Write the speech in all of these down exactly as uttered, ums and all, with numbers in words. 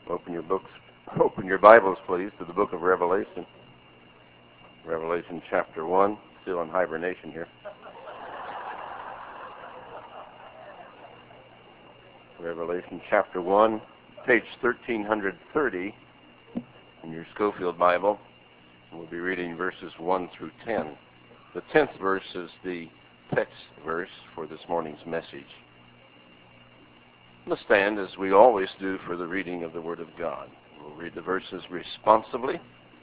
Open your books, open your Bibles, please, to the book of Revelation. Revelation chapter one, still in hibernation here. Revelation chapter one, page thirteen thirty in your Schofield Bible. We'll be reading verses one through ten. The tenth verse is the text verse for this morning's message. Let's stand as we always do for the reading of the Word of God. We'll read the verses responsibly.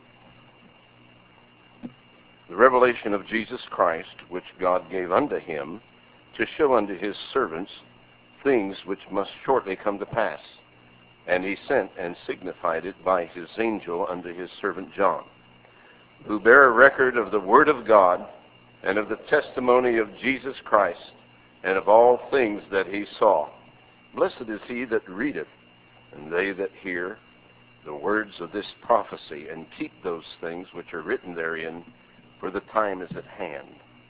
The revelation of Jesus Christ, which God gave unto him, to show unto his servants things which must shortly come to pass. And he sent and signified it by his angel unto his servant John, who bare a record of the Word of God, and of the testimony of Jesus Christ, and of all things that he saw. Blessed is he that readeth, and they that hear the words of this prophecy, and keep those things which are written therein, for the time is at hand.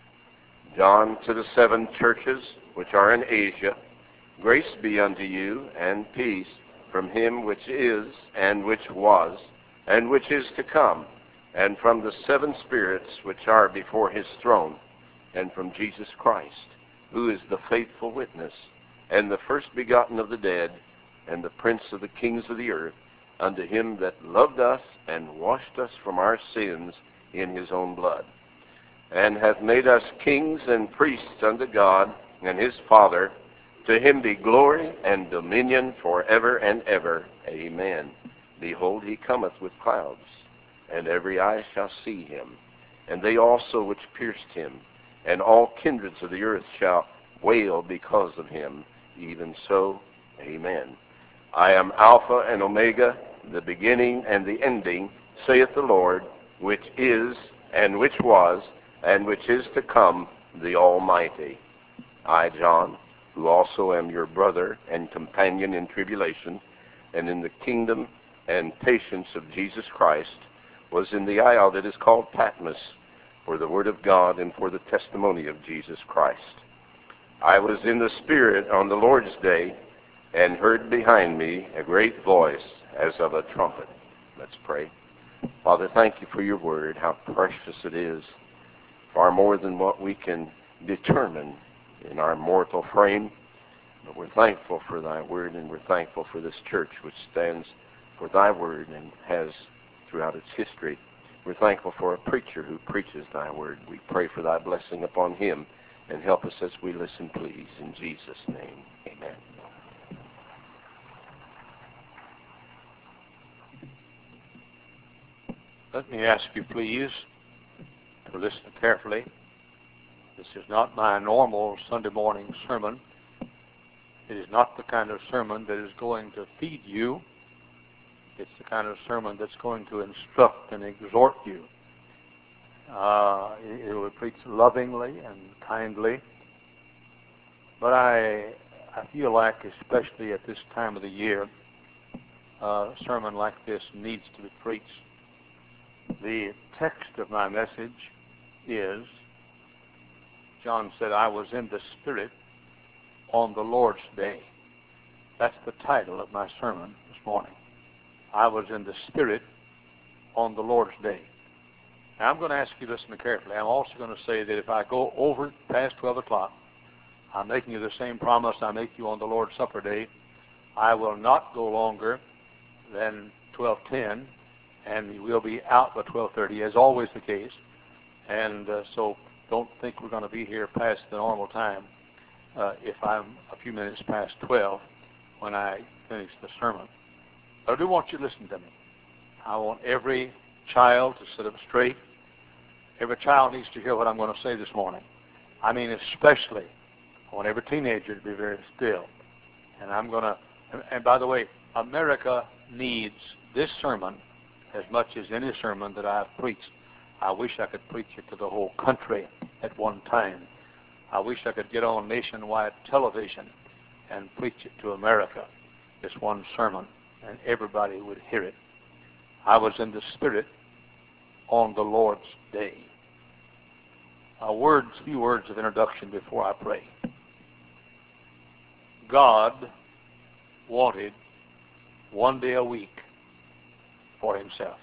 John, to the seven churches which are in Asia, grace be unto you, and peace from him which is, and which was, and which is to come, and from the seven spirits which are before his throne, and from Jesus Christ, who is the faithful witness, and the first begotten of the dead, and the prince of the kings of the earth, unto him that loved us, and washed us from our sins in his own blood, and hath made us kings and priests unto God and his Father. To him be glory and dominion forever and ever. Amen. Behold, he cometh with clouds, and every eye shall see him, and they also which pierced him, and all kindreds of the earth shall wail because of him. Even so, amen. I am Alpha and Omega, the beginning and the ending, saith the Lord, which is, and which was, and which is to come, the Almighty. I, John, who also am your brother and companion in tribulation, and in the kingdom and patience of Jesus Christ, was in the isle that is called Patmos, for the word of God and for the testimony of Jesus Christ. I was in the Spirit on the Lord's day, and heard behind me a great voice as of a trumpet. Let's pray. Father, thank you for your word, how precious it is, far more than what we can determine in our mortal frame. But we're thankful for thy word, and we're thankful for this church which stands for thy word and has throughout its history. We're thankful for a preacher who preaches thy word. We pray for thy blessing upon him, and help us as we listen, please. In Jesus' name, amen. Let me ask you, please, to listen carefully. This is not my normal Sunday morning sermon. It is not the kind of sermon that is going to feed you. It's the kind of sermon that's going to instruct and exhort you. Uh, it will preach lovingly and kindly. But I, I feel like, especially at this time of the year, uh, a sermon like this needs to be preached. The text of my message is, John said, I was in the Spirit on the Lord's day. That's the title of my sermon this morning. I was in the Spirit on the Lord's day. Now, I'm going to ask you to listen carefully. I'm also going to say that if I go over past twelve o'clock, I'm making you the same promise I make you on the Lord's Supper day. I will not go longer than twelve ten, and we'll be out by twelve thirty, as always the case. And uh, so don't think we're going to be here past the normal time uh, if I'm a few minutes past twelve when I finish the sermon. But I do want you to listen to me. I want every child to sit up straight. Every child needs to hear what I'm going to say this morning. I mean, especially, I want every teenager to be very still. And I'm going to, and, and by the way, America needs this sermon as much as any sermon that I've preached. I wish I could preach it to the whole country at one time. I wish I could get on nationwide television and preach it to America, this one sermon, and everybody would hear it. I was in the Spirit on the Lord's day. A words, few words of introduction before I pray. God wanted one day a week for himself.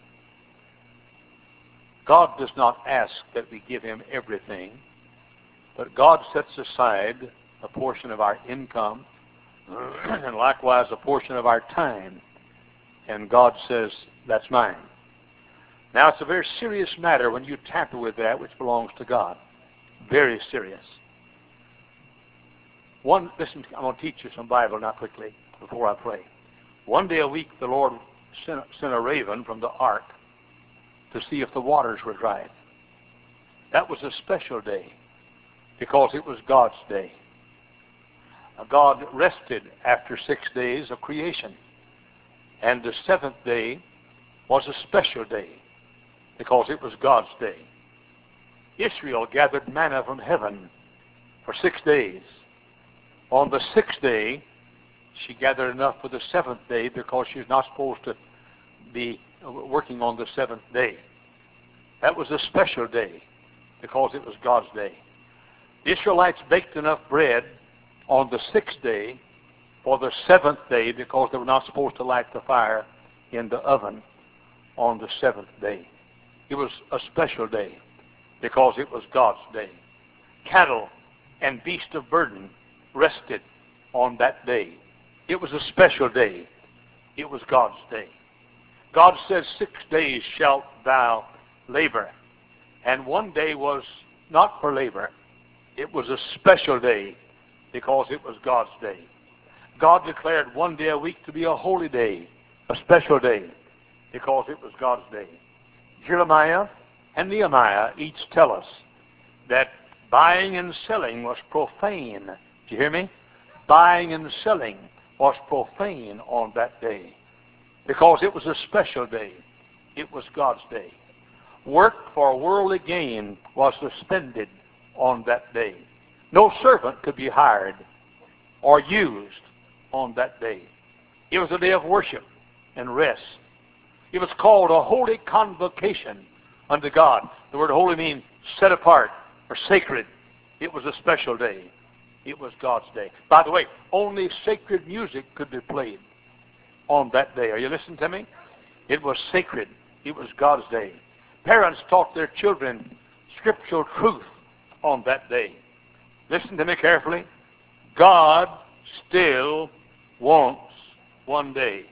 God does not ask that we give him everything, but God sets aside a portion of our income and likewise a portion of our time. And God says, that's mine. Now, it's a very serious matter when you tamper with that which belongs to God. Very serious. One, listen, I'm going to teach you some Bible now quickly before I pray. One day a week, the Lord sent, sent a raven from the ark to see if the waters were dry. That was a special day because it was God's day. God rested after six days of creation. And the seventh day was a special day because it was God's day. Israel gathered manna from heaven for six days. On the sixth day, she gathered enough for the seventh day because she's not supposed to be working on the seventh day. That was a special day because it was God's day. The Israelites baked enough bread on the sixth day for the seventh day because they were not supposed to light the fire in the oven on the seventh day. It was a special day because it was God's day. Cattle and beasts of burden rested on that day. It was a special day. It was God's day. God says, six days shalt thou labor. And one day was not for labor. It was a special day because it was God's day. God declared one day a week to be a holy day, a special day, because it was God's day. Jeremiah and Nehemiah each tell us that buying and selling was profane. Do you hear me? Buying and selling was profane on that day because it was a special day. It was God's day. Work for worldly gain was suspended on that day. No servant could be hired or used on that day. It was a day of worship and rest. It was called a holy convocation unto God. The word holy means set apart or sacred. It was a special day. It was God's day. By the way, only sacred music could be played on that day. Are you listening to me? It was sacred. It was God's day. Parents taught their children scriptural truth on that day. Listen to me carefully. God still wants one day.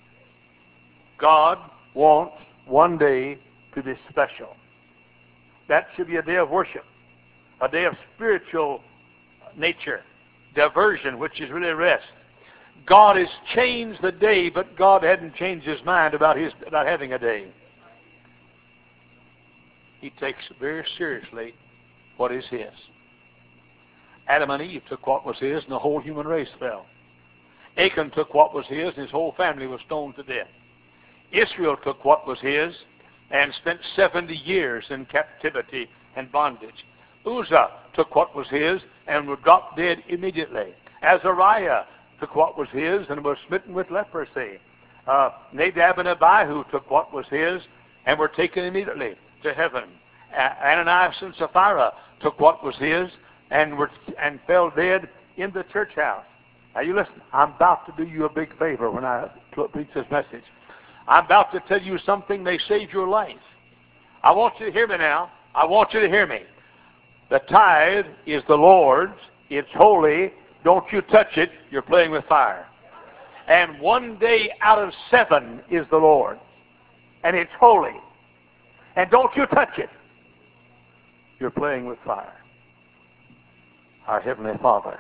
God wants one day to be special. That should be a day of worship, a day of spiritual nature, diversion, which is really rest. God has changed the day, but God hadn't changed his mind about his about having a day. He takes very seriously what is his. Adam and Eve took what was his, and the whole human race fell. Achan took what was his, and his whole family was stoned to death. Israel took what was his and spent seventy years in captivity and bondage. Uzzah took what was his and was dropped dead immediately. Azariah took what was his and was smitten with leprosy. Uh, Nadab and Abihu took what was his and were taken immediately to heaven. A- Ananias and Sapphira took what was his and were and fell dead in the church house. Now you listen, I'm about to do you a big favor when I preach this message. I'm about to tell you something may save your life. I want you to hear me now. I want you to hear me. The tithe is the Lord's. It's holy. Don't you touch it. You're playing with fire. And one day out of seven is the Lord's. And it's holy. And don't you touch it. You're playing with fire. Our Heavenly Father,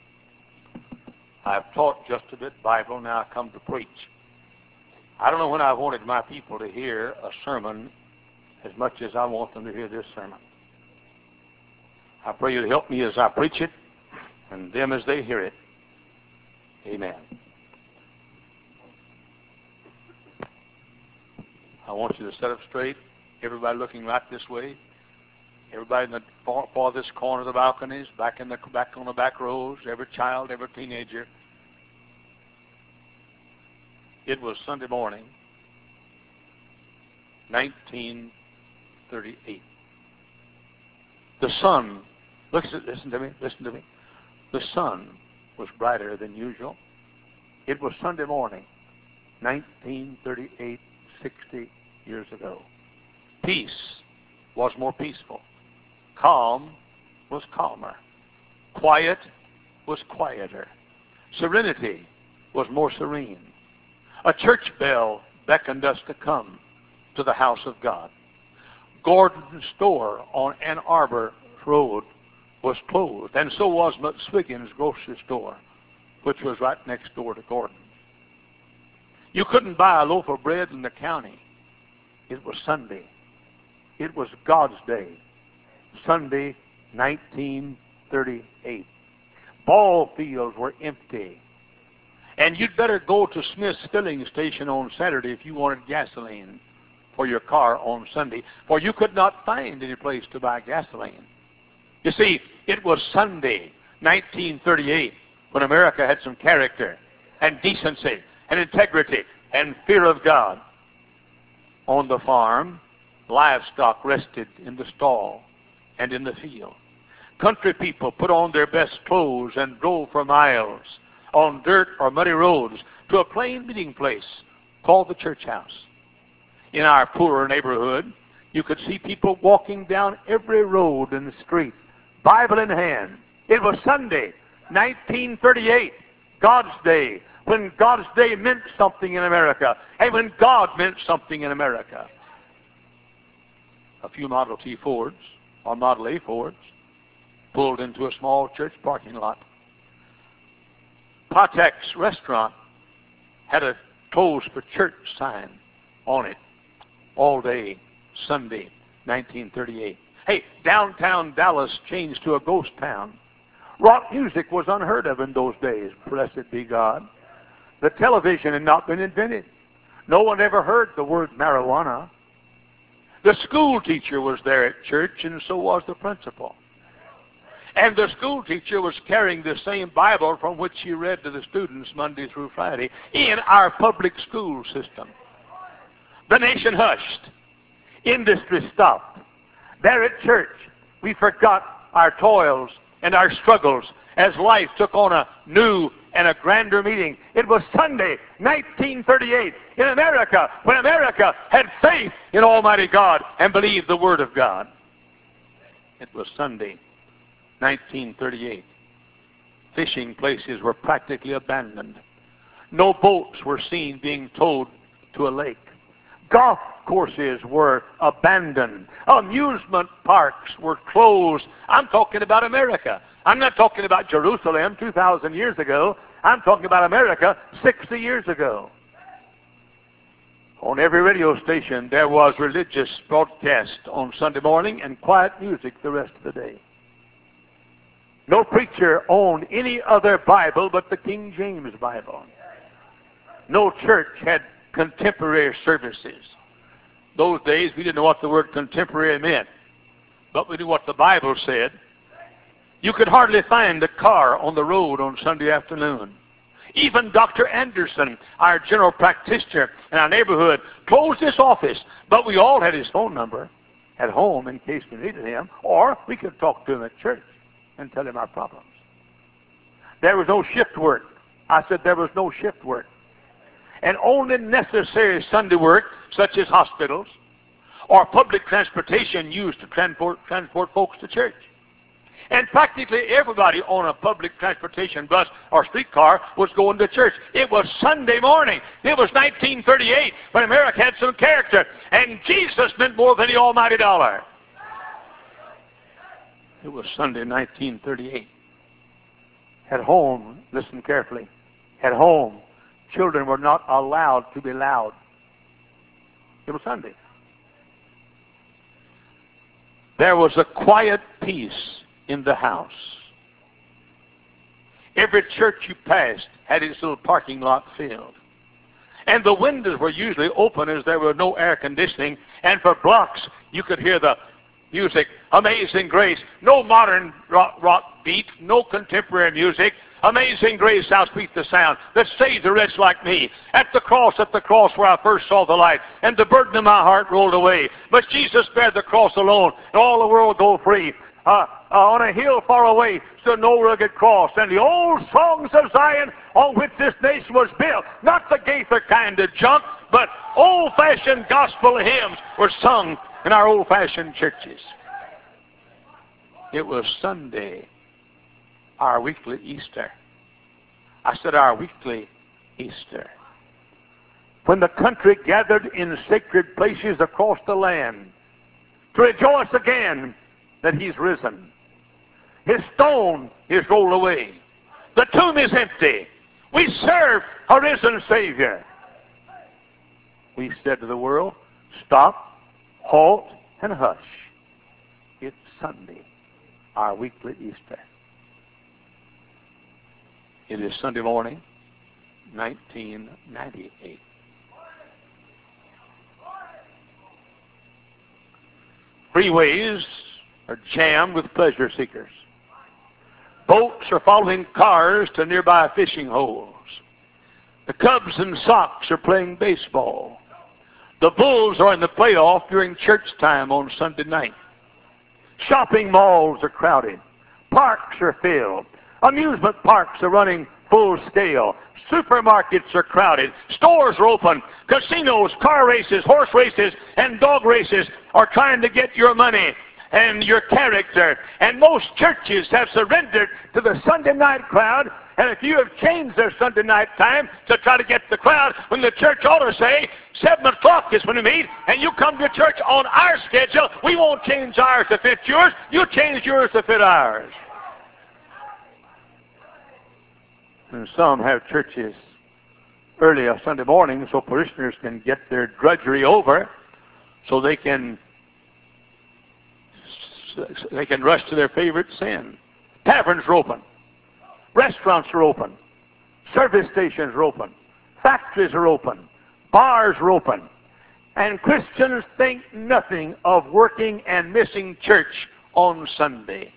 I've taught just a bit Bible, now I come to preach. I don't know when I wanted my people to hear a sermon as much as I want them to hear this sermon. I pray you to help me as I preach it, and them as they hear it. Amen. I want you to set up straight, everybody looking right this way. Everybody in the far, farthest corner of the balconies, back in the back on the back rows, every child, every teenager. It was Sunday morning, nineteen thirty-eight. The sun, listen, listen to me, listen to me. The sun was brighter than usual. It was Sunday morning. nineteen thirty-eight, sixty years ago. Peace was more peaceful. Calm was calmer. Quiet was quieter. Serenity was more serene. A church bell beckoned us to come to the house of God. Gordon's store on Ann Arbor Road was closed, and so was McSwiggin's grocery store, which was right next door to Gordon's. You couldn't buy a loaf of bread in the county. It was Sunday. It was God's day. Sunday, nineteen thirty-eight. Ball fields were empty. And you'd better go to Smith's filling station on Saturday if you wanted gasoline for your car on Sunday, for you could not find any place to buy gasoline. You see, it was Sunday, nineteen thirty-eight, when America had some character and decency and integrity and fear of God. On the farm, livestock rested in the stall and in the field. Country people put on their best clothes and drove for miles on dirt or muddy roads to a plain meeting place called the church house. In our poorer neighborhood, you could see people walking down every road in the street, Bible in hand. It was Sunday, nineteen thirty-eight, God's day, when God's day meant something in America, and when God meant something in America. A few Model T Fords, or Model A Fords, pulled into a small church parking lot. Patek's restaurant had a closed for church sign on it all day Sunday, nineteen thirty-eight. Hey, downtown Dallas changed to a ghost town. Rock music was unheard of in those days, blessed be God. The television had not been invented. No one ever heard the word marijuana. The school teacher was there at church, and so was the principal. And the school teacher was carrying the same Bible from which she read to the students Monday through Friday in our public school system. The nation hushed. Industry stopped. There at church, we forgot our toils and our struggles as life took on a new and a grander meaning. It was Sunday, nineteen thirty-eight, in America, when America had faith in Almighty God and believed the Word of God. It was Sunday, nineteen thirty-eight. Fishing places were practically abandoned. No boats were seen being towed to a lake. Golf courses were abandoned. Amusement parks were closed. I'm talking about America. I'm not talking about Jerusalem two thousand years ago. I'm talking about America sixty years ago. On every radio station, there was religious broadcast on Sunday morning and quiet music the rest of the day. No preacher owned any other Bible but the King James Bible. No church had contemporary services. Those days, we didn't know what the word contemporary meant, but we knew what the Bible said. You could hardly find a car on the road on Sunday afternoon. Even Doctor Anderson, our general practitioner in our neighborhood, closed his office, but we all had his phone number at home in case we needed him, or we could talk to him at church and tell him our problems. There was no shift work. I said there was no shift work. And only necessary Sunday work, such as hospitals or public transportation used to transport, transport folks to church. And practically everybody on a public transportation bus or streetcar was going to church. It was Sunday morning. It was nineteen thirty-eight when America had some character, and Jesus meant more than the almighty dollar. It was Sunday, nineteen thirty-eight. At home, listen carefully, at home, children were not allowed to be loud. It was Sunday. There was a quiet peace in the house. Every church you passed had its little parking lot filled. And the windows were usually open as there was no air conditioning, and for blocks you could hear the music, Amazing Grace. No modern rock, rock beat, no contemporary music. Amazing Grace, how sweet the sound that saved a wretch like me. At the cross, at the cross where I first saw the light, and the burden of my heart rolled away. But Jesus bare the cross alone, and all the world go free. uh, uh, on a hill far away stood an old rugged cross, and the old songs of Zion on which this nation was built, not the Gaither kind of junk, but old-fashioned gospel hymns were sung in our old-fashioned churches. It was Sunday, our weekly Easter. I said our weekly Easter. When the country gathered in sacred places across the land to rejoice again that he's risen. His stone is rolled away. The tomb is empty. We serve a risen Savior. We said to the world, stop, halt, and hush. It's Sunday, our weekly Easter. It is Sunday morning, nineteen ninety-eight. Freeways are jammed with pleasure seekers. Boats are following cars to nearby fishing holes. The Cubs and Sox are playing baseball. The Bulls are in the playoff during church time on Sunday night. Shopping malls are crowded. Parks are filled. Amusement parks are running full scale. Supermarkets are crowded. Stores are open. Casinos, car races, horse races, and dog races are trying to get your money and your character. And most churches have surrendered to the Sunday night crowd. And if you have changed their Sunday night time to try to get the crowd, when the church ought to say, seven o'clock is when we meet, and you come to church on our schedule, we won't change ours to fit yours. You change yours to fit ours. And some have churches early on Sunday morning so parishioners can get their drudgery over, so they can they can rush to their favorite sin. Taverns are open. Restaurants are open. Service stations are open. Factories are open. Bars are open. And Christians think nothing of working and missing church on Sunday.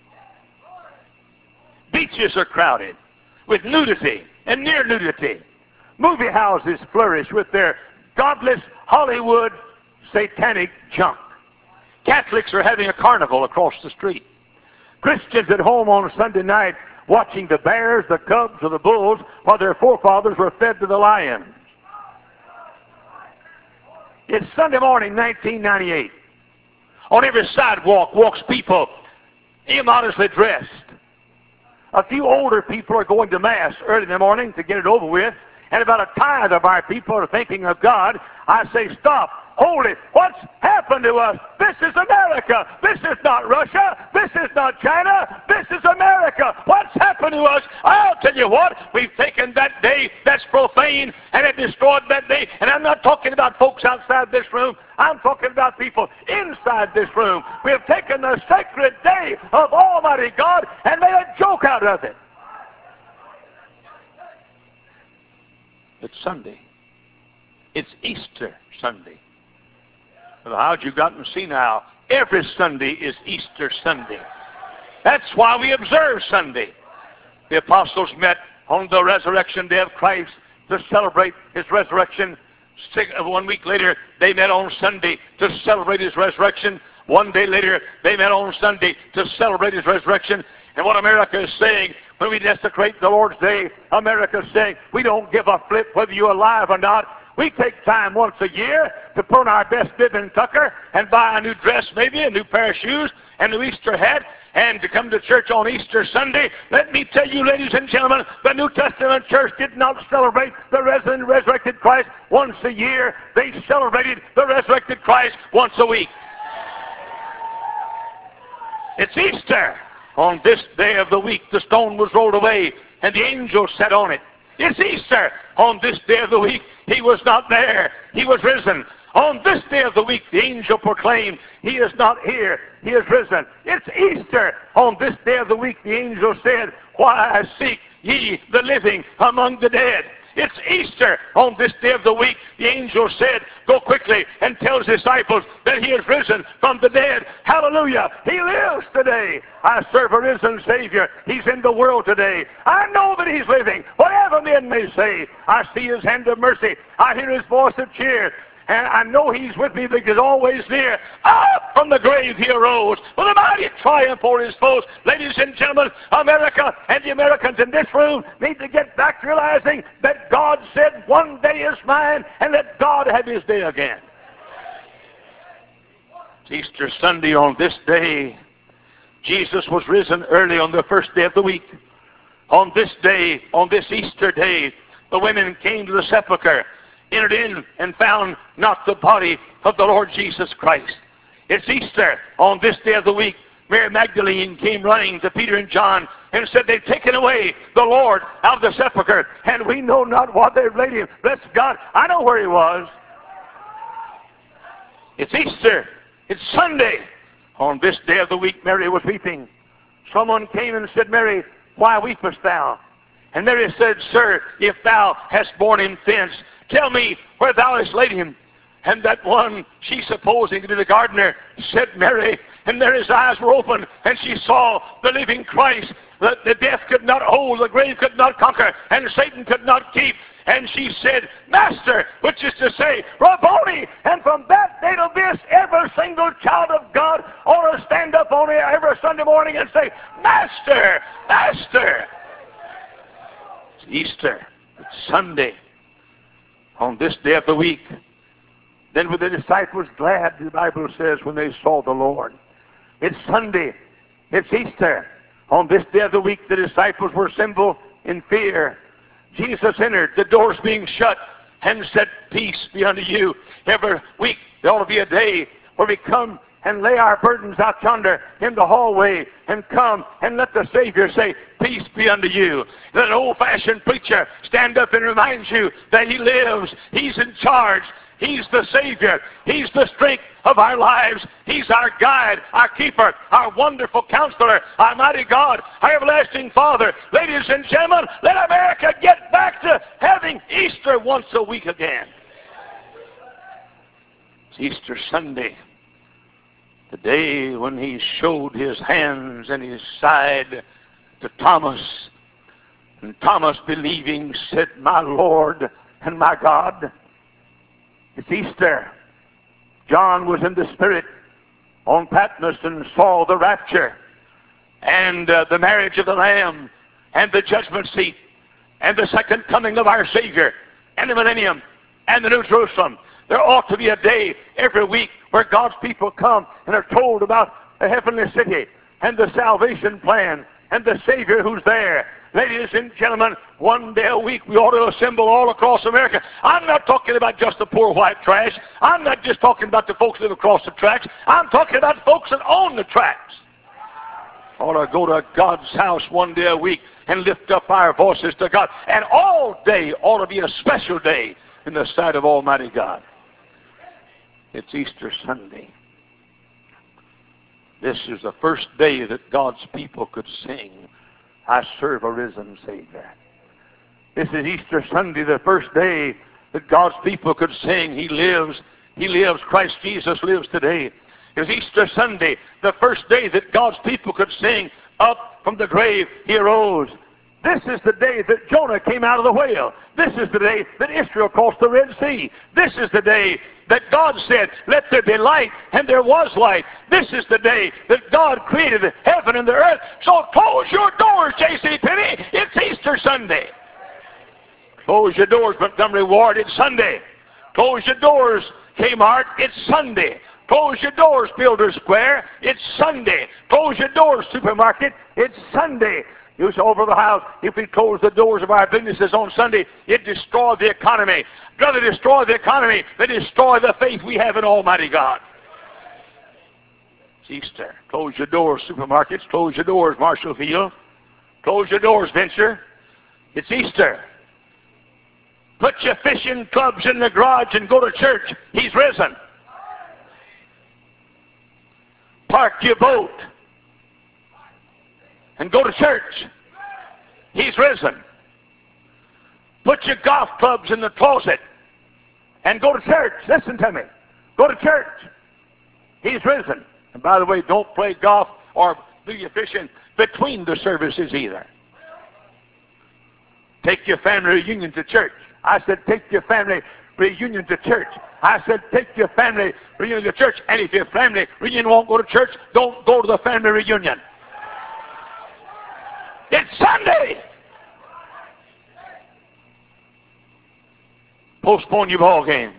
Beaches are crowded with nudity and near nudity. Movie houses flourish with their godless Hollywood satanic junk. Catholics are having a carnival across the street. Christians at home on Sunday night watching the Bears, the Cubs, or the Bulls while their forefathers were fed to the lions. It's Sunday morning, nineteen ninety-eight. On every sidewalk walks people immodestly dressed. A few older people are going to Mass early in the morning to get it over with, and about a tithe of our people are thinking of God. I say, stop, hold it. What's happened to us? This is America. This is not Russia. This is not China. This is America. What's happened to us? I'll tell you what, we've taken that day that's profane and have destroyed that day. And I'm not talking about folks outside this room. I'm talking about people inside this room. We have taken the sacred day of Almighty God and made a joke out of it. It's Sunday. It's Easter Sunday. Well, how'd you gotten senile? Every Sunday is Easter Sunday. That's why we observe Sunday. The apostles met on the resurrection day of Christ to celebrate his resurrection. One week later, they met on Sunday to celebrate his resurrection. One day later, they met on Sunday to celebrate his resurrection. And what America is saying, when we desecrate the Lord's Day, America is saying, we don't give a flip whether you're alive or not. We take time once a year to put on our best bib and tucker and buy a new dress, maybe a new pair of shoes and a new Easter hat, and to come to church on Easter Sunday. Let me tell you, ladies and gentlemen, the New Testament church did not celebrate the risen, resurrected Christ once a year. They celebrated the resurrected Christ once a week. It's Easter. On this day of the week, the stone was rolled away, and the angel sat on it. It's Easter. On this day of the week, he was not there. He was risen. On this day of the week, the angel proclaimed, he is not here. He is risen. It's Easter. On this day of the week, the angel said, why seek ye the living among the dead? It's Easter. On this day of the week, the angel said, go quickly and tell his disciples that he is risen from the dead. Hallelujah. He lives today. I serve a risen Savior. He's in the world today. I know that he's living. Whatever men may say, I see his hand of mercy. I hear his voice of cheer. And I know he's with me because he's always near. Up from the grave he arose with a mighty triumph over his foes. Ladies and gentlemen, America and the Americans in this room need to get back to realizing that God said, one day is mine, and let God have his day again. It's Easter Sunday. On this day, Jesus was risen early on the first day of the week. On this day, on this Easter day, the women came to the sepulchre, entered in, and found not the body of the Lord Jesus Christ. It's Easter. On this day of the week, Mary Magdalene came running to Peter and John and said, they've taken away the Lord out of the sepulchre, and we know not what they've laid him. Bless God, I know where he was. It's Easter. It's Sunday. On this day of the week, Mary was weeping. Someone came and said, Mary, why weepest thou? And Mary said, Sir, if thou hast borne him thence, tell me where thou hast laid him. And that one, she supposing to be the gardener, said, Mary. And Mary's eyes were open, and she saw the living Christ that the death could not hold, the grave could not conquer, and Satan could not keep. And she said, Master, which is to say, Rabboni. And from that day to this, every single child of God ought to stand up on it every Sunday morning and say, Master, Master. It's Easter. It's Sunday. On this day of the week, then were the disciples glad, the Bible says, when they saw the Lord. It's Sunday. It's Easter. On this day of the week, the disciples were assembled in fear. Jesus entered, the doors being shut, and said, Peace be unto you. Every week there ought to be a day where we come and lay our burdens out yonder in the hallway and come and let the Savior say, Peace be unto you. Let an old-fashioned preacher stand up and remind you that he lives. He's in charge. He's the Savior. He's the strength of our lives. He's our guide, our keeper, our wonderful counselor, our mighty God, our everlasting Father. Ladies and gentlemen, let America get back to having Easter once a week again. It's Easter Sunday, the day when he showed his hands and his side to Thomas. And Thomas, believing, said, My Lord and my God. It's Easter. John was in the Spirit on Patmos and saw the rapture and uh, the marriage of the Lamb and the judgment seat and the second coming of our Savior and the millennium and the New Jerusalem. There ought to be a day every week where God's people come and are told about the heavenly city and the salvation plan and the Savior who's there. Ladies and gentlemen, one day a week we ought to assemble all across America. I'm not talking about just the poor white trash. I'm not just talking about the folks that live across the tracks. I'm talking about folks that own the tracks. Ought to go to God's house one day a week and lift up our voices to God. And all day ought to be a special day in the sight of Almighty God. It's Easter Sunday. This is the first day that God's people could sing, I serve a risen Savior. This is Easter Sunday, the first day that God's people could sing, He lives, He lives, Christ Jesus lives today. It was Easter Sunday, the first day that God's people could sing, up from the grave He arose. This is the day that Jonah came out of the whale. This is the day that Israel crossed the Red Sea. This is the day that God said, let there be light, and there was light. This is the day that God created the heaven and the earth. So close your doors, J C Penney. It's Easter Sunday. Close your doors, Montgomery Ward. It's Sunday. Close your doors, Kmart. It's Sunday. Close your doors, Builder Square. It's Sunday. Close your doors, Supermarket. It's Sunday. You say over the house, if we close the doors of our businesses on Sunday, it destroys the economy. Rather destroy the economy than destroy the faith we have in Almighty God. It's Easter. Close your doors, supermarkets. Close your doors, Marshall Field. Close your doors, Venture. It's Easter. Put your fishing clubs in the garage and go to church. He's risen. Park your boat and go to church. He's risen. Put your golf clubs in the closet and go to church. Listen to me. Go to church. He's risen. And by the way, don't play golf or do your fishing between the services either. Take your family reunion to church. I said take your family reunion to church. I said, take your family reunion to church, and if your family reunion won't go to church, don't go to the family reunion. It's Sunday. Postpone your ball games.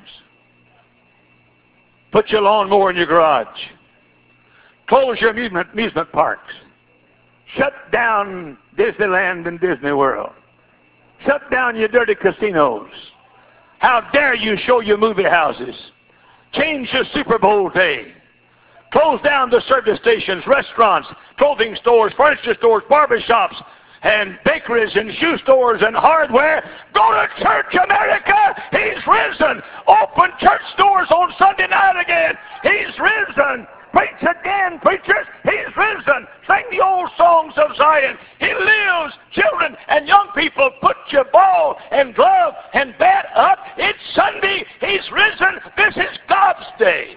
Put your lawnmower in your garage. Close your amusement, amusement parks. Shut down Disneyland and Disney World. Shut down your dirty casinos. How dare you show your movie houses? Change your Super Bowl day. Close down the service stations, restaurants, clothing stores, furniture stores, barbershops, and bakeries and shoe stores and hardware. Go to church, America. He's risen. Open church stores on Sunday night again. He's risen. Preach again, preachers. He's risen. Sing the old songs of Zion. He lives. Children and young people, put your ball and glove and bat up. It's Sunday. He's risen. This is God's day.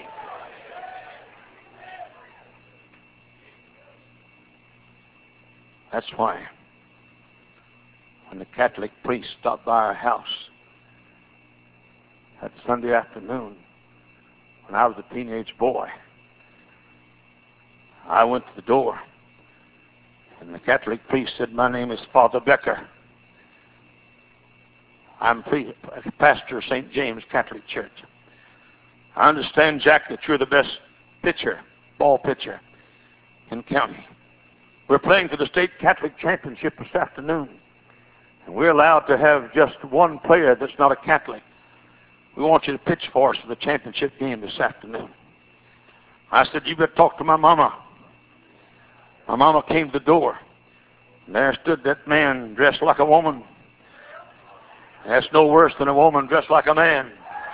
That's why when the Catholic priest stopped by our house that Sunday afternoon when I was a teenage boy, I went to the door, and the Catholic priest said, my name is Father Becker. I'm pastor of Saint James Catholic Church. I understand, Jack, that you're the best pitcher, ball pitcher in county. We're playing for the state Catholic championship this afternoon, and we're allowed to have just one player that's not a Catholic. We want you to pitch for us for the championship game this afternoon. I said, you better talk to my mama. My mama came to the door, and there stood that man dressed like a woman. That's no worse than a woman dressed like a man.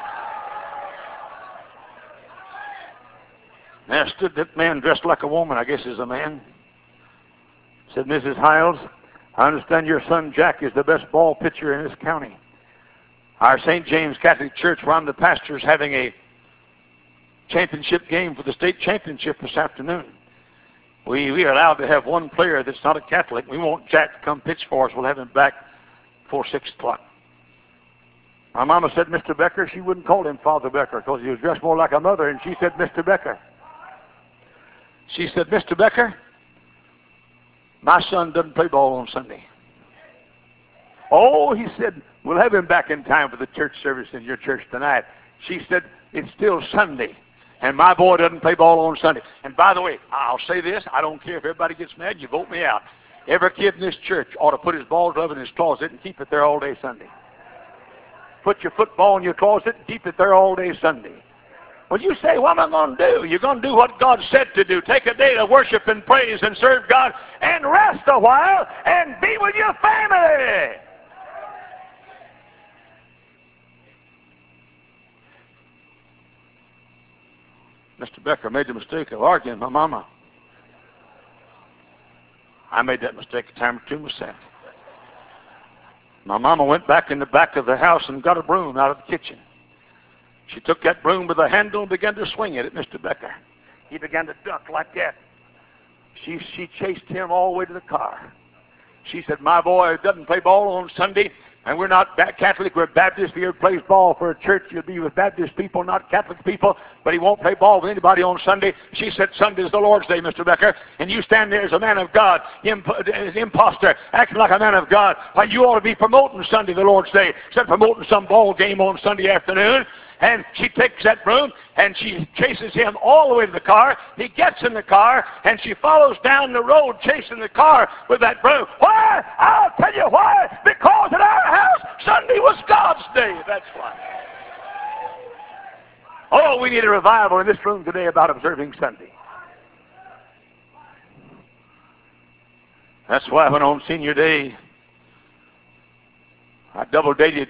There stood that man dressed like a woman, I guess is a man. Said, Missus Hiles, I understand your son Jack is the best ball pitcher in this county. Our Saint James Catholic Church, where I'm the pastor, is having a championship game for the state championship this afternoon. We, we are allowed to have one player that's not a Catholic. We want Jack to come pitch for us. We'll have him back before six o'clock. My mama said, Mister Becker. She wouldn't call him Father Becker because he was dressed more like a mother, and she said, Mister Becker. She said, Mister Becker, my son doesn't play ball on Sunday. Oh, he said, we'll have him back in time for the church service in your church tonight. She said, it's still Sunday, and my boy doesn't play ball on Sunday. And by the way, I'll say this, I don't care if everybody gets mad, you vote me out. Every kid in this church ought to put his ball glove in his closet and keep it there all day Sunday. Put your football in your closet and keep it there all day Sunday. Well, you say, what am I going to do? You're going to do what God said to do. Take a day to worship and praise and serve God and rest a while and be with your family. Mister Becker made the mistake of arguing with my mama. I made that mistake a time or two myself. My mama went back in the back of the house and got a broom out of the kitchen. She took that broom with a handle and began to swing it at Mister Becker. He began to duck like that. She, she chased him all the way to the car. She said, my boy doesn't play ball on Sunday, and we're not Catholic, we're Baptist. If he ever plays ball for a church, he'll be with Baptist people, not Catholic people, but he won't play ball with anybody on Sunday. She said, Sunday's the Lord's Day, Mister Becker, and you stand there as a man of God, imp- imposter, acting like a man of God. Why, you ought to be promoting Sunday, the Lord's Day, instead of promoting some ball game on Sunday afternoon. And she takes that broom, and she chases him all the way to the car. He gets in the car, and she follows down the road chasing the car with that broom. Why? I'll tell you why. Because at our house, Sunday was God's day. That's why. Oh, we need a revival in this room today about observing Sunday. That's why when on senior day, I double-dated.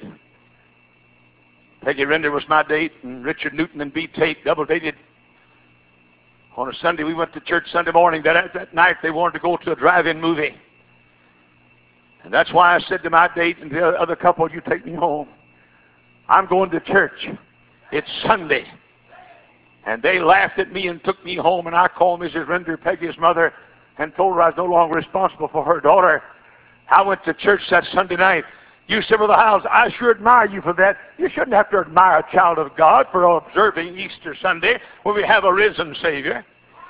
Peggy Render was my date, and Richard Newton and B. Tate double-dated. On a Sunday, we went to church Sunday morning. That, that night, they wanted to go to a drive-in movie. And that's why I said to my date and the other couple, you take me home. I'm going to church. It's Sunday. And they laughed at me and took me home, and I called Missus Render, Peggy's mother, and told her I was no longer responsible for her daughter. I went to church that Sunday night, You say, Brother Hiles, I sure admire you for that. You shouldn't have to admire a child of God for observing Easter Sunday when we have a risen Savior.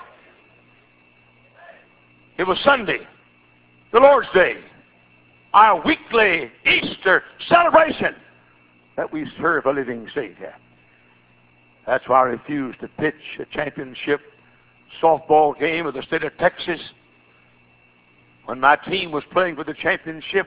It was Sunday, the Lord's Day, our weekly Easter celebration, that we serve a living Savior. That's why I refused to pitch a championship softball game of the state of Texas when my team was playing for the championship.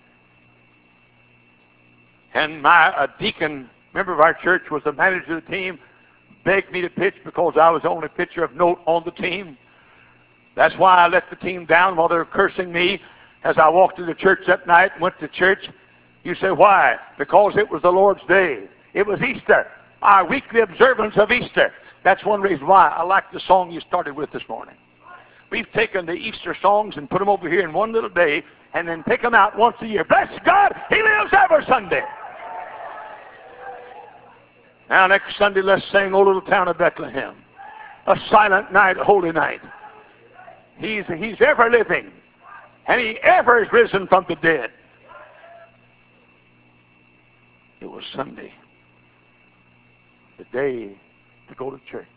And my a deacon, member of our church, was the manager of the team, begged me to pitch because I was the only pitcher of note on the team. That's why I let the team down while they were cursing me as I walked to the church that night and went to church. You say, why? Because it was the Lord's Day. It was Easter, our weekly observance of Easter. That's one reason why I like the song you started with this morning. We've taken the Easter songs and put them over here in one little day and then pick them out once a year. Bless God, He lives every Sunday. Now next Sunday, let's sing O Little Town of Bethlehem. A silent night, a holy night. He's, he's ever living, and He ever is risen from the dead. It was Sunday, the day to go to church,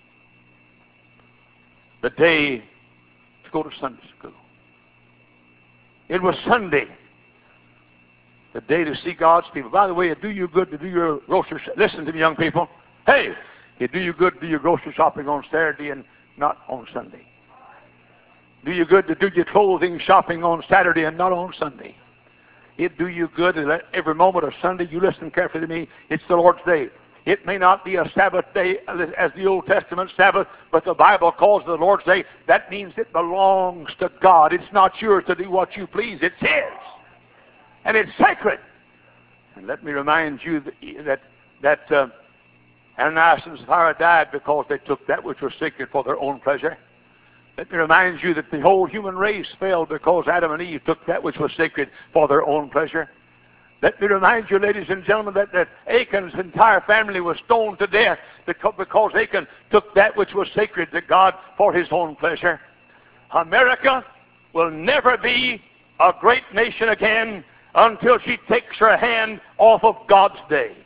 the day to go to Sunday school. It was Sunday, the day to see God's people. By the way, it do you good to do your grocery shopping. Listen to me, young people. Hey, it do you good to do your grocery shopping on Saturday and not on Sunday. Do you good to do your clothing shopping on Saturday and not on Sunday. It do you good that every moment of Sunday, you listen carefully to me, it's the Lord's Day. It may not be a Sabbath day as the Old Testament Sabbath, but the Bible calls it the Lord's Day. That means it belongs to God. It's not yours to do what you please. It's His. And it's sacred. And let me remind you that that, that uh, Ananias and Sapphira died because they took that which was sacred for their own pleasure. Let me remind you that the whole human race failed because Adam and Eve took that which was sacred for their own pleasure. Let me remind you, ladies and gentlemen, that, that Achan's entire family was stoned to death because Achan took that which was sacred to God for his own pleasure. America will never be a great nation again until she takes her hand off of God's day.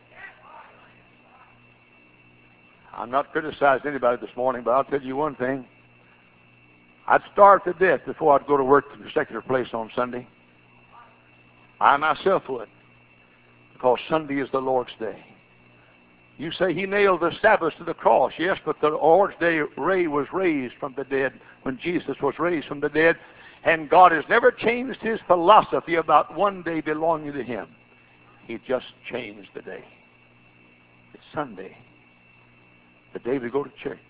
I'm not criticizing anybody this morning, but I'll tell you one thing. I'd starve to death before I'd go to work to the secular place on Sunday. I myself would, because Sunday is the Lord's day. You say He nailed the Sabbath to the cross. Yes, but the Lord's day Ray was raised from the dead when Jesus was raised from the dead. And God has never changed His philosophy about one day belonging to Him. He just changed the day. It's Sunday, the day we go to church.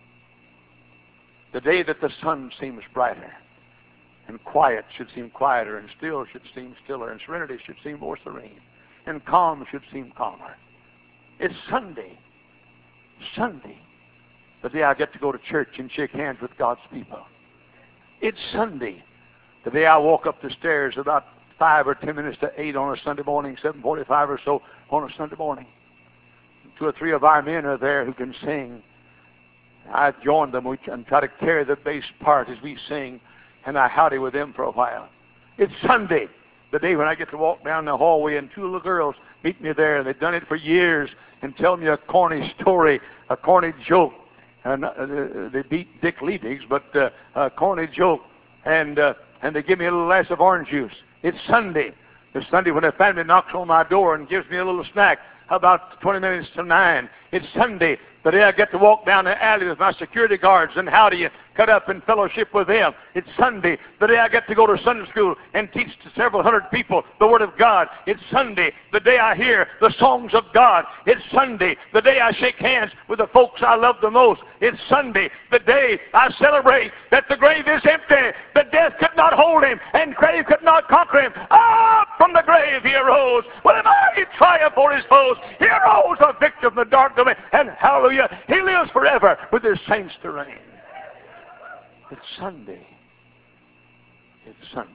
The day that the sun seems brighter, and quiet should seem quieter, and still should seem stiller, and serenity should seem more serene, and calm should seem calmer. It's Sunday. Sunday, the day I get to go to church and shake hands with God's people. It's Sunday, the day I walk up the stairs about five or ten minutes to eight on a Sunday morning, seven forty-five or so on a Sunday morning. Two or three of our men are there who can sing. I join them and try to carry the bass part as we sing, and I howdy with them for a while. It's Sunday, the day when I get to walk down the hallway, and two little girls meet me there, and they've done it for years, and tell me a corny story, a corny joke. And uh, they beat Dick Leedigs, but uh, a corny joke, and uh, and they give me a little glass of orange juice. It's Sunday. It's Sunday when a family knocks on my door and gives me a little snack about twenty minutes to nine. It's Sunday, the day I get to walk down the alley with my security guards and howdy and cut up in fellowship with them. It's Sunday, the day I get to go to Sunday school and teach to several hundred people the Word of God. It's Sunday, the day I hear the songs of God. It's Sunday, the day I shake hands with the folks I love the most. It's Sunday, the day I celebrate that the grave is empty, that death could not hold Him, and grave could not conquer Him. Up from the grave He arose with a mighty triumph for His foes. He arose a victor from the dark domain, and hallelujah, He lives forever with His saints to reign. It's Sunday. It's Sunday.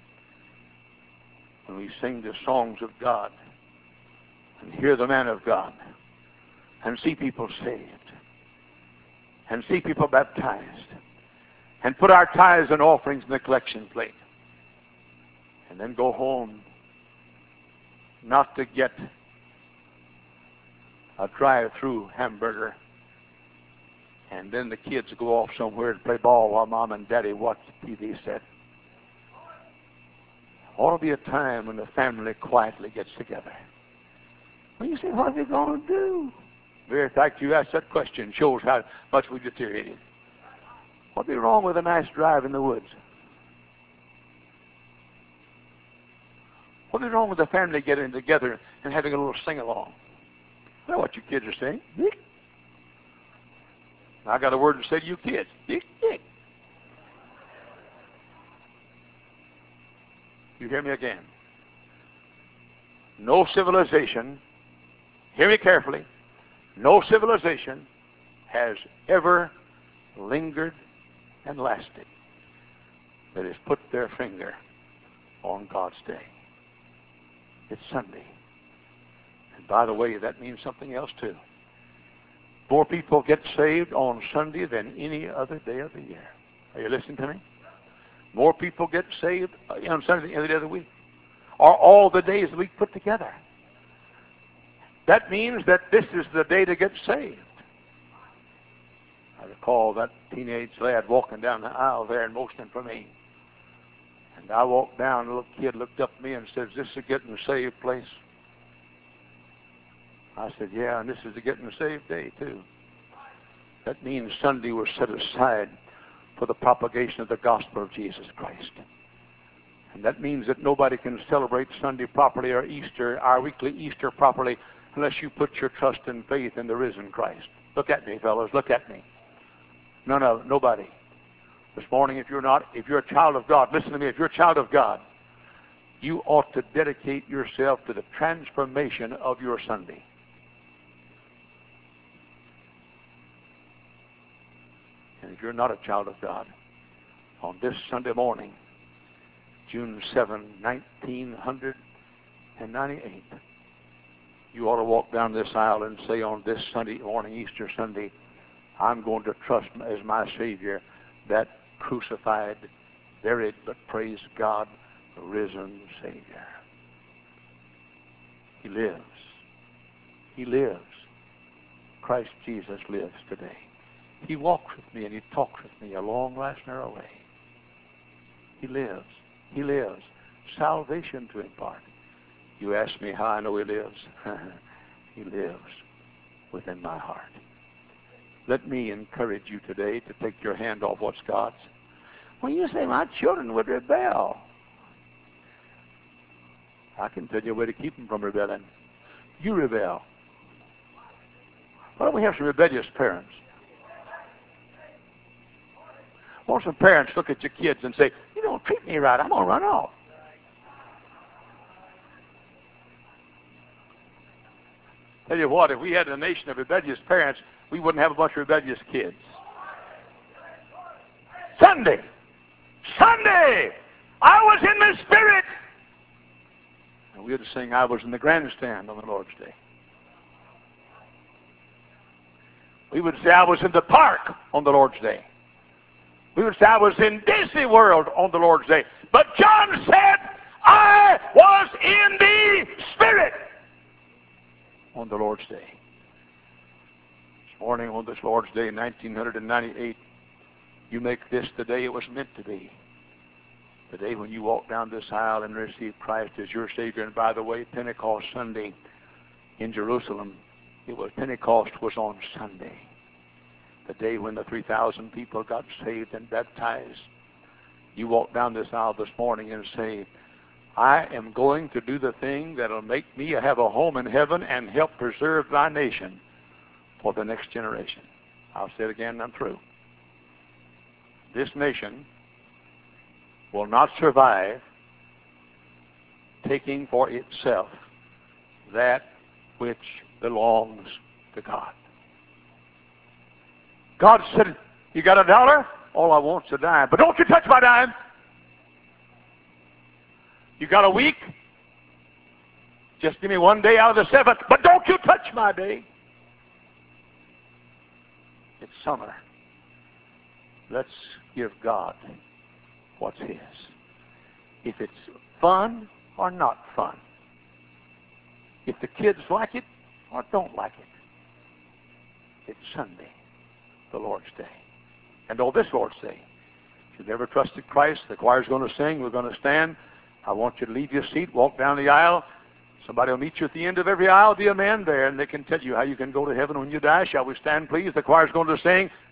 When we sing the songs of God and hear the man of God and see people saved and see people baptized and put our tithes and offerings in the collection plate and then go home not to get a drive-through hamburger and then the kids go off somewhere to play ball while mom and daddy watch the T V set. Ought to be a time when the family quietly gets together. Well, you say, what are we going to do? The very fact you asked that question shows how much we deteriorated. What'd be wrong with a nice drive in the woods? What'd be wrong with the family getting together and having a little sing-along? I know what you kids are saying. Dick. I got a word to say to you kids. Dick, dick. You hear me again? No civilization, hear me carefully, no civilization has ever lingered and lasted that has put their finger on God's day. It's Sunday. And by the way, that means something else too. More people get saved on Sunday than any other day of the year. Are you listening to me? More people get saved on Sunday than any day of the week. Or all the days of the week put together. That means that this is the day to get saved. I recall that teenage lad walking down the aisle there and motioning for me. And I walked down, a little kid looked up at me and said, is this a getting saved place? I said, yeah, and this is a getting saved day too. That means Sunday was set aside for the propagation of the gospel of Jesus Christ. And that means that nobody can celebrate Sunday properly or Easter, our weekly Easter properly, unless you put your trust and faith in the risen Christ. Look at me, fellows, look at me. No, no, nobody. This morning, if you're not, if you're a child of God, listen to me, if you're a child of God, you ought to dedicate yourself to the transformation of your Sunday. And if you're not a child of God, on this Sunday morning, June seventh, nineteen ninety-eight, you ought to walk down this aisle and say on this Sunday morning, Easter Sunday, I'm going to trust as my Savior that crucified, buried, but praise God, the risen Savior. He lives. He lives. Christ Jesus lives today. He walks with me and he talks with me a long, last, narrow way. He lives. He lives. Salvation to impart. You ask me how I know he lives. He lives within my heart. Let me encourage you today to take your hand off what's God's. Well, you say my children would rebel. I can tell you a way to keep them from rebelling. You rebel. Why don't we have some rebellious parents? Why don't some parents look at your kids and say, you don't treat me right, I'm going to run off. Tell you what, if we had a nation of rebellious parents, we wouldn't have a bunch of rebellious kids. Sunday! Sunday! I was in the Spirit! And we had to sing, I was in the grandstand on the Lord's Day. We would say, I was in the park on the Lord's Day. We would say, I was in Disney World on the Lord's Day. But John said, I was in the Spirit on the Lord's Day. This morning on this Lord's Day, nineteen ninety-eight, you make this the day it was meant to be. The day when you walk down this aisle and receive Christ as your Savior. And by the way, Pentecost Sunday in Jerusalem, it was Pentecost was on Sunday. The day when the three thousand people got saved and baptized. You walk down this aisle this morning and say, I am going to do the thing that will make me have a home in heaven and help preserve thy nation for the next generation. I'll say it again and I'm through. This nation will not survive taking for itself that which belongs to God. God said, you got a dollar? All I want's a dime. But don't you touch my dime. You got a week? Just give me one day out of the seventh. But don't you touch my day. It's summer. Let's give God what's his. If it's fun or not fun, If the kids like it or don't like it, it's Sunday, the Lord's Day. And oh, this Lord's Day, if you've never trusted Christ, the choir's going to sing, we're going to stand. I want you to leave your seat, walk down the aisle. Somebody will meet you at the end of every aisle, be a man there, and they can tell you how you can go to heaven when you die. Shall we stand, please? The choir's going to sing.